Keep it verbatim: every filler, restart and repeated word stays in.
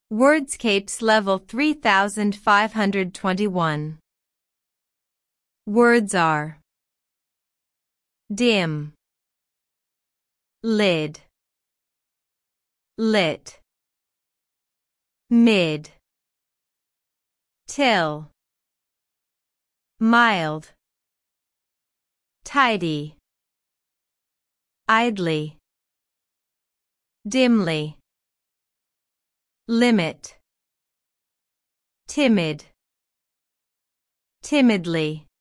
Wordscapes Level three thousand five hundred twenty-one. Words are dim, lid, lit, mid, till, mild, tidy, idly, dimly, limit, timid, timidly.